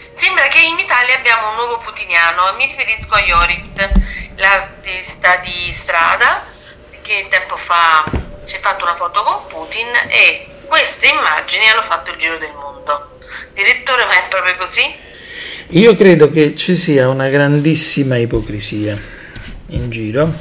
Sembra che in Italia abbiamo un nuovo putiniano, mi riferisco a Jorit, l'artista di strada che tempo fa si è fatto una foto con Putin e queste immagini hanno fatto il giro del mondo. Direttore, ma è proprio così? Io credo che ci sia una grandissima ipocrisia in giro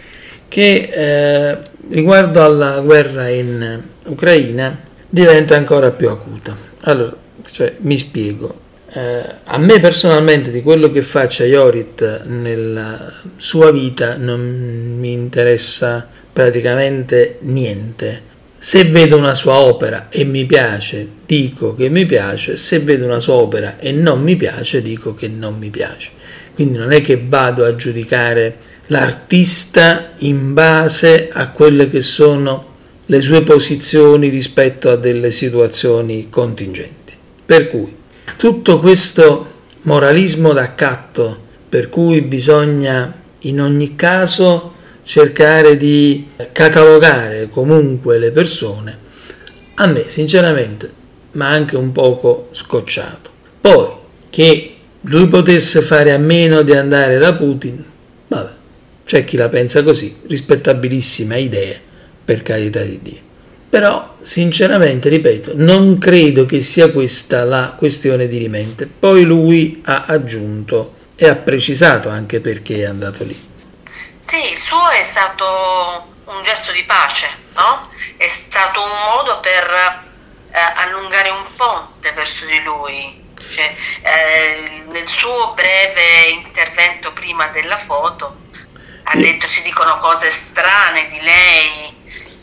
che riguardo alla guerra in Ucraina diventa ancora più acuta. Allora, mi spiego. A me personalmente di quello che faccia Jorit nella sua vita non mi interessa praticamente niente. Se vedo una sua opera e mi piace, dico che mi piace; se vedo una sua opera e non mi piace, dico che non mi piace. Quindi non è che vado a giudicare l'artista in base a quelle che sono le sue posizioni rispetto a delle situazioni contingenti. Per cui tutto questo moralismo d'accatto per cui bisogna in ogni caso cercare di catalogare comunque le persone, a me sinceramente mi ha anche un poco scocciato. Poi che lui potesse fare a meno di andare da Putin, vabbè, c'è chi la pensa così, rispettabilissima idea, per carità di Dio. Però sinceramente, ripeto, non credo che sia questa la questione dirimente. Poi lui ha aggiunto e ha precisato anche perché è andato lì. Sì, il suo è stato un gesto di pace, no? È stato un modo per allungare un ponte verso di lui. Cioè, nel suo breve intervento prima della foto ha detto: si dicono cose strane di lei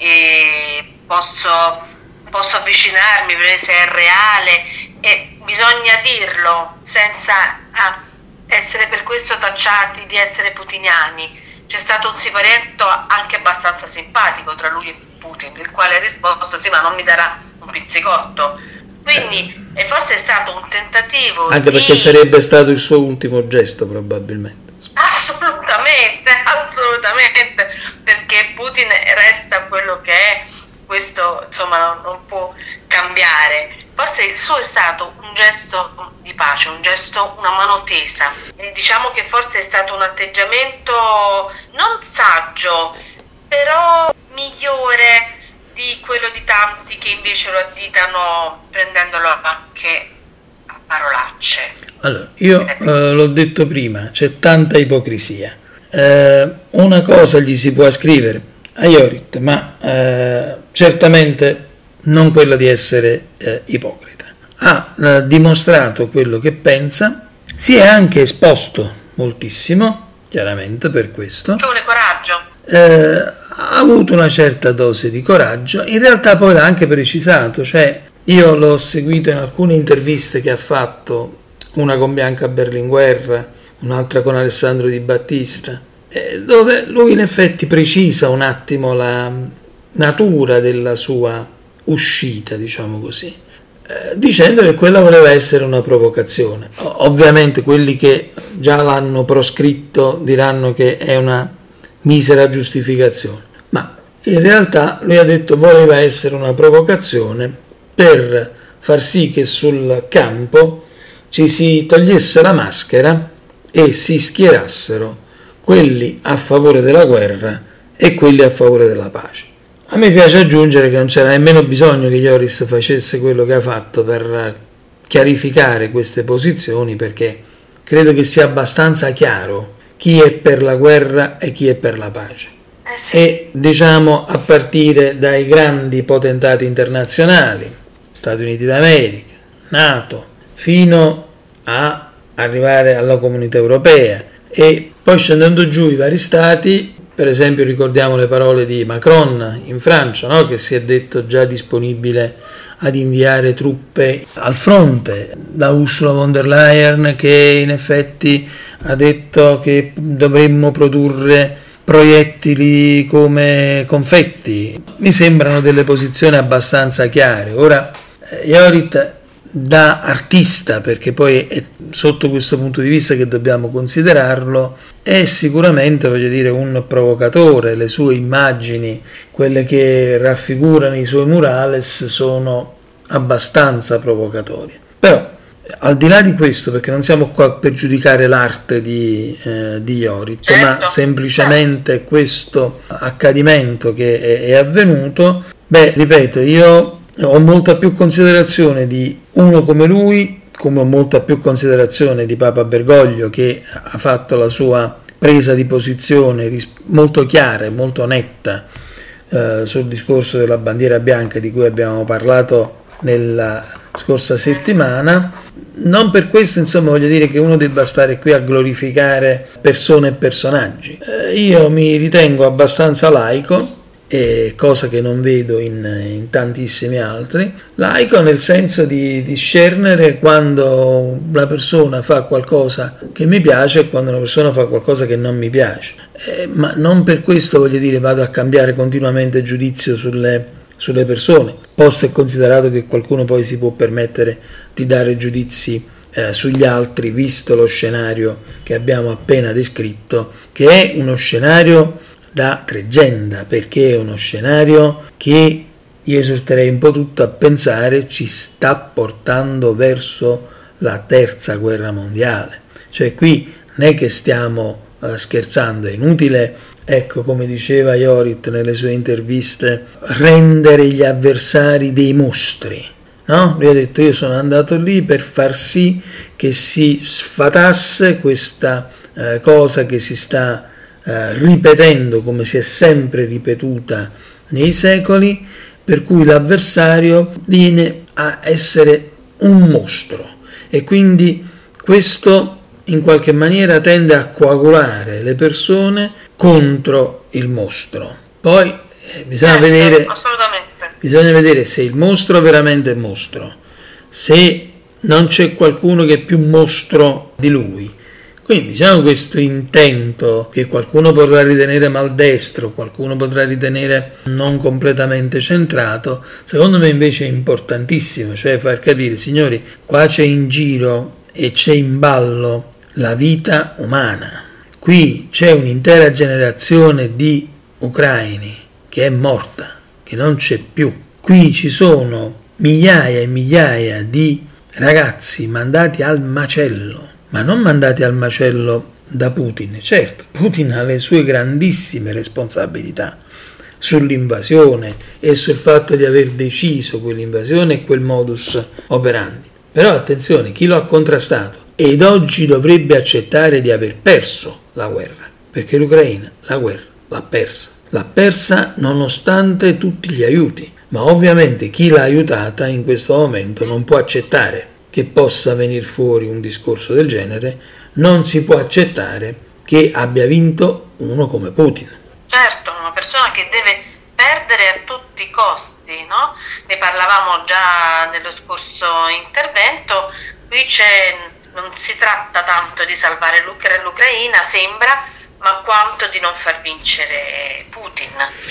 e posso avvicinarmi per vedere se è reale, e bisogna dirlo senza essere per questo tacciati di essere putiniani. C'è stato un siparietto anche abbastanza simpatico tra lui e Putin, il quale ha risposto: sì, ma non mi darà un pizzicotto. Quindi forse è stato un tentativo anche perché sarebbe stato il suo ultimo gesto probabilmente. Assolutamente, perché Putin resta quello che è, questo insomma non può cambiare. Forse il suo è stato un gesto di pace, un gesto, una mano tesa. E diciamo che forse è stato un atteggiamento non saggio, però migliore di quello di tanti che invece lo additano prendendolo anche a parolacce. Allora, io l'ho detto prima, c'è tanta ipocrisia. Una cosa gli si può ascrivere a Jorit, ma certamente non quella di essere ipocrita. Ha dimostrato quello che pensa, si è anche esposto moltissimo, chiaramente per questo. Ci vuole coraggio. Ha avuto una certa dose di coraggio, in realtà poi l'ha anche precisato, cioè io l'ho seguito in alcune interviste che ha fatto, una con Bianca Berlinguer, un'altra con Alessandro Di Battista, dove lui in effetti precisa un attimo la natura della sua uscita, diciamo così, dicendo che quella voleva essere una provocazione. Ovviamente quelli che già l'hanno proscritto diranno che è una misera giustificazione, ma in realtà lui ha detto voleva essere una provocazione per far sì che sul campo ci si togliesse la maschera e si schierassero quelli a favore della guerra e quelli a favore della pace. A me piace aggiungere che non c'era nemmeno bisogno che Joris facesse quello che ha fatto per chiarificare queste posizioni, perché credo che sia abbastanza chiaro chi è per la guerra e chi è per la pace. Sì. E diciamo a partire dai grandi potentati internazionali, Stati Uniti d'America, NATO, fino a arrivare alla Comunità Europea, e poi scendendo giù i vari stati. Per esempio ricordiamo le parole di Macron in Francia, no? Che si è detto già disponibile ad inviare truppe al fronte, da Ursula von der Leyen che in effetti ha detto che dovremmo produrre proiettili come confetti. Mi sembrano delle posizioni abbastanza chiare. Ora Jorit, da artista, perché poi è sotto questo punto di vista che dobbiamo considerarlo, è sicuramente, voglio dire, un provocatore. Le sue immagini, quelle che raffigurano i suoi murales, sono abbastanza provocatorie. Però Al di là di questo, perché non siamo qua per giudicare l'arte di Jorit, certo, ma semplicemente questo accadimento che è avvenuto, ripeto, io ho molta più considerazione di uno come lui, come ho molta più considerazione di Papa Bergoglio, che ha fatto la sua presa di posizione molto chiara e molto netta sul discorso della bandiera bianca di cui abbiamo parlato nella scorsa settimana. Non per questo, insomma, voglio dire che uno debba stare qui a glorificare persone e personaggi. Io mi ritengo abbastanza laico, cosa che non vedo in tantissimi altri. Laico nel senso di discernere quando una persona fa qualcosa che mi piace e quando una persona fa qualcosa che non mi piace. Ma non per questo, voglio dire, vado a cambiare continuamente giudizio sulle persone, posto e considerato che qualcuno poi si può permettere di dare giudizi sugli altri, visto lo scenario che abbiamo appena descritto, che è uno scenario da tregenda, perché è uno scenario che io esorterei un po' tutto a pensare ci sta portando verso la terza guerra mondiale. Cioè qui non è che stiamo scherzando, è inutile, ecco, come diceva Jorit nelle sue interviste, rendere gli avversari dei mostri, no? Lui ha detto: io sono andato lì per far sì che si sfatasse questa cosa che si sta ripetendo come si è sempre ripetuta nei secoli, per cui l'avversario viene a essere un mostro, e quindi questo in qualche maniera tende a coagulare le persone contro il mostro. Poi bisogna vedere se il mostro veramente è mostro, se non c'è qualcuno che è più mostro di lui. Quindi diciamo questo intento, che qualcuno potrà ritenere maldestro, qualcuno potrà ritenere non completamente centrato, secondo me invece è importantissimo, cioè far capire: signori, qua c'è in giro e c'è in ballo la vita umana. Qui c'è un'intera generazione di ucraini che è morta, che non c'è più. Qui ci sono migliaia e migliaia di ragazzi mandati al macello, ma non mandati al macello da Putin. Certo, Putin ha le sue grandissime responsabilità sull'invasione e sul fatto di aver deciso quell'invasione e quel modus operandi. Però attenzione, chi lo ha contrastato ed oggi dovrebbe accettare di aver perso la guerra, perché l'Ucraina la guerra l'ha persa nonostante tutti gli aiuti, ma ovviamente chi l'ha aiutata in questo momento non può accettare che possa venire fuori un discorso del genere, non si può accettare che abbia vinto uno come Putin. Certo, una persona che deve perdere a tutti i costi, no? Ne parlavamo già nello scorso intervento. Qui non si tratta tanto di salvare l'Ucraina, sembra, ma quanto di non far vincere Putin.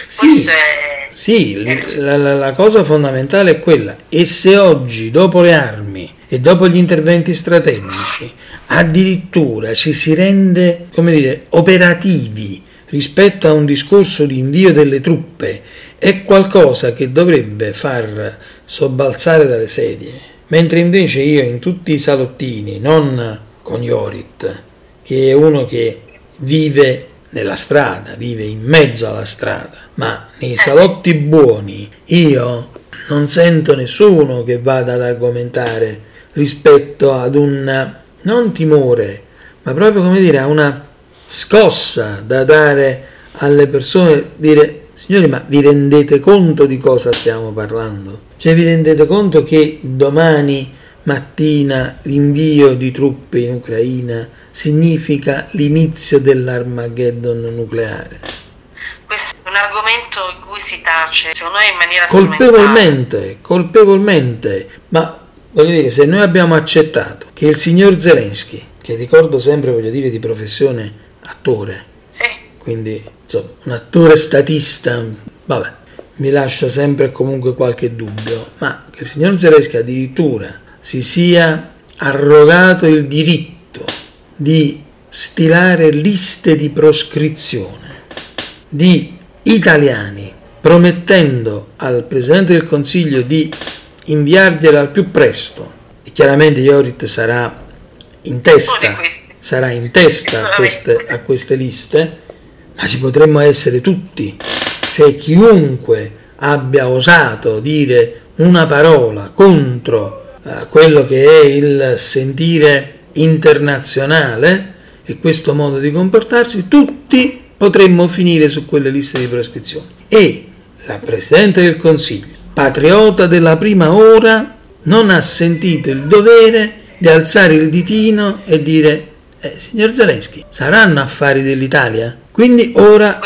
La cosa fondamentale è quella. E se oggi, dopo le armi e dopo gli interventi strategici, addirittura ci si rende, come dire, operativi rispetto a un discorso di invio delle truppe, è qualcosa che dovrebbe far sobbalzare dalle sedie. Mentre invece io in tutti i salottini, non con Jorit, che è uno che vive nella strada, vive in mezzo alla strada, ma nei salotti buoni io non sento nessuno che vada ad argomentare rispetto ad un, non timore, ma proprio, come dire, a una scossa da dare alle persone, dire: signori, ma vi rendete conto di cosa stiamo parlando? Cioè, vi rendete conto che domani mattina l'invio di truppe in Ucraina significa l'inizio dell'Armageddon nucleare? Questo è un argomento in cui si tace, secondo me, in maniera colpevolmente, ma voglio dire, se noi abbiamo accettato che il signor Zelensky, che ricordo sempre, voglio dire, di professione attore, sì, quindi insomma, un attore statista, vabbè, mi lascia sempre comunque qualche dubbio, ma che il signor Zelensky addirittura si sia arrogato il diritto di stilare liste di proscrizione di italiani, promettendo al Presidente del Consiglio di inviargliela al più presto, e chiaramente Jorit sarà in testa a queste liste, ma ci potremmo essere tutti, cioè chiunque abbia osato dire una parola contro quello che è il sentire internazionale e questo modo di comportarsi, tutti potremmo finire su quelle liste di proscrizione. E la Presidente del Consiglio, patriota della prima ora, non ha sentito il dovere di alzare il ditino e dire signor Zelensky, saranno affari dell'Italia? Quindi ora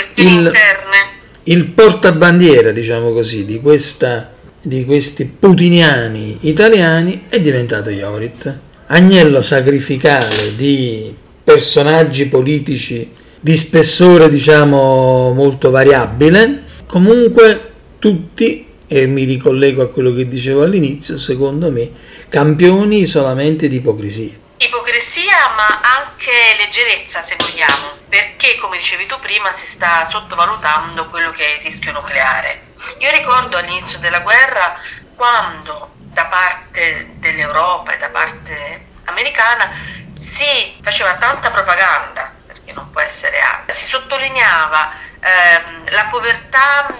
il portabandiera, diciamo così, di questi putiniani italiani è diventato Jorit, agnello sacrificale di personaggi politici di spessore, diciamo, molto variabile. Comunque tutti, e mi ricollego a quello che dicevo all'inizio, secondo me campioni solamente di ipocrisia. Ipocrisia, ma anche leggerezza, se vogliamo, perché come dicevi tu prima si sta sottovalutando quello che è il rischio nucleare. Io ricordo all'inizio della guerra, quando da parte dell'Europa e da parte americana si faceva tanta propaganda, perché non può essere altro, si sottolineava la povertà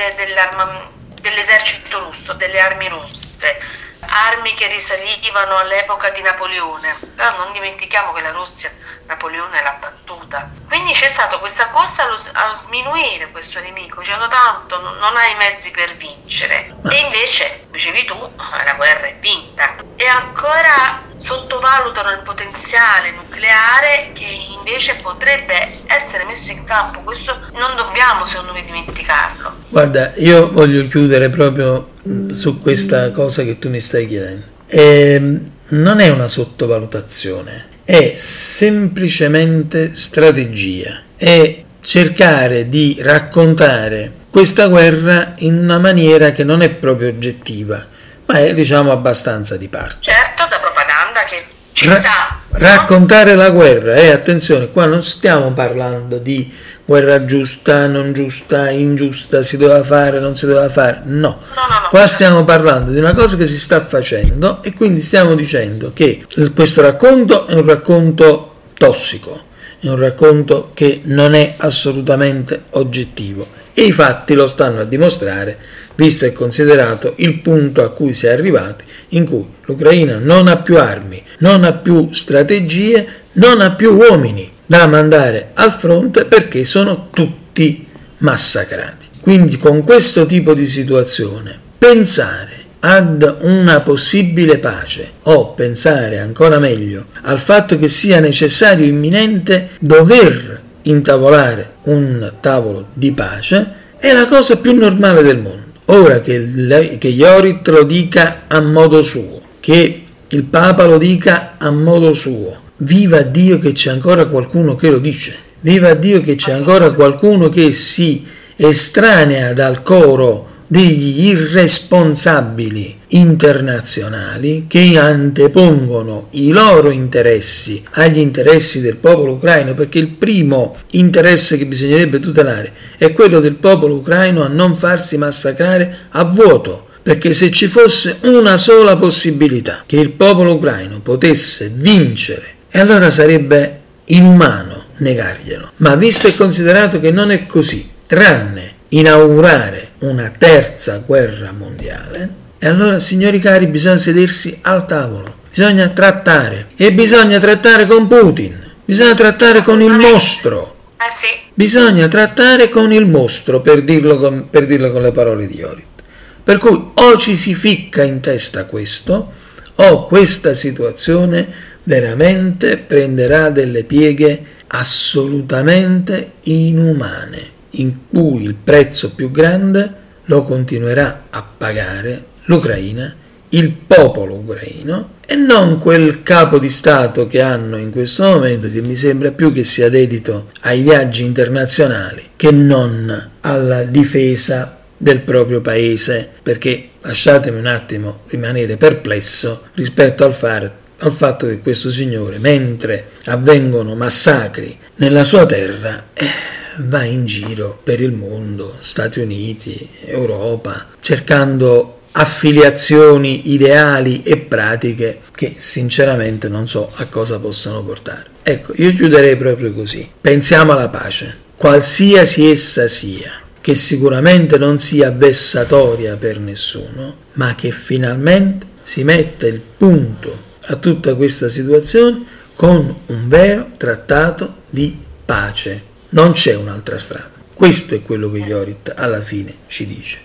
dell'esercito russo, delle armi russe, armi che risalivano all'epoca di Napoleone, però non dimentichiamo che la Russia Napoleone l'ha battuta, quindi c'è stata questa corsa allo sminuire questo nemico, dicendo tanto non hai i mezzi per vincere, e invece, dicevi tu, la guerra è vinta, e ancora sottovalutano il potenziale nucleare che invece potrebbe essere messo in campo. Questo non dobbiamo, secondo me, dimenticarlo. Guarda, io voglio chiudere proprio su questa cosa che tu mi stai chiedendo. Non è una sottovalutazione, è semplicemente strategia, è cercare di raccontare questa guerra in una maniera che non è proprio oggettiva, ma è, diciamo, abbastanza di parte. Certo, da propaganda che ci sta. Raccontare la guerra, attenzione, qua non stiamo parlando di guerra giusta, non giusta, ingiusta, si doveva fare, non si doveva fare, no. Qua stiamo parlando di una cosa che si sta facendo e quindi stiamo dicendo che questo racconto è un racconto tossico, è un racconto che non è assolutamente oggettivo e i fatti lo stanno a dimostrare, visto e considerato il punto a cui si è arrivati, in cui l'Ucraina non ha più armi, non ha più strategie, non ha più uomini da mandare al fronte perché sono tutti massacrati. Quindi con questo tipo di situazione pensare ad una possibile pace o pensare ancora meglio al fatto che sia necessario imminente dover intavolare un tavolo di pace è la cosa più normale del mondo. Ora che Jorit lo dica a modo suo, che il Papa lo dica a modo suo, viva Dio che c'è ancora qualcuno che lo dice, viva Dio che c'è ancora qualcuno che si estranea dal coro degli irresponsabili internazionali che antepongono i loro interessi agli interessi del popolo ucraino, perché il primo interesse che bisognerebbe tutelare è quello del popolo ucraino a non farsi massacrare a vuoto, perché se ci fosse una sola possibilità che il popolo ucraino potesse vincere, e allora sarebbe inumano negarglielo, ma visto e considerato che non è così, tranne inaugurare una terza guerra mondiale, e allora, signori cari, bisogna sedersi al tavolo, bisogna trattare, e bisogna trattare con Putin, bisogna trattare con il mostro, bisogna trattare con il mostro, per dirlo con le parole di Jorit. Per cui o ci si ficca in testa questo, o questa situazione veramente prenderà delle pieghe assolutamente inumane, in cui il prezzo più grande lo continuerà a pagare l'Ucraina, il popolo ucraino, e non quel capo di Stato che hanno in questo momento, che mi sembra più che sia dedito ai viaggi internazionali che non alla difesa del proprio paese, perché lasciatemi un attimo rimanere perplesso rispetto al fatto che questo signore, mentre avvengono massacri nella sua terra, va in giro per il mondo, Stati Uniti, Europa, cercando affiliazioni ideali e pratiche che sinceramente non so a cosa possano portare. Ecco, io chiuderei proprio così. Pensiamo alla pace, qualsiasi essa sia, che sicuramente non sia vessatoria per nessuno, ma che finalmente si metta il punto a tutta questa situazione con un vero trattato di pace. Non c'è un'altra strada. Questo è quello che Jorit alla fine ci dice.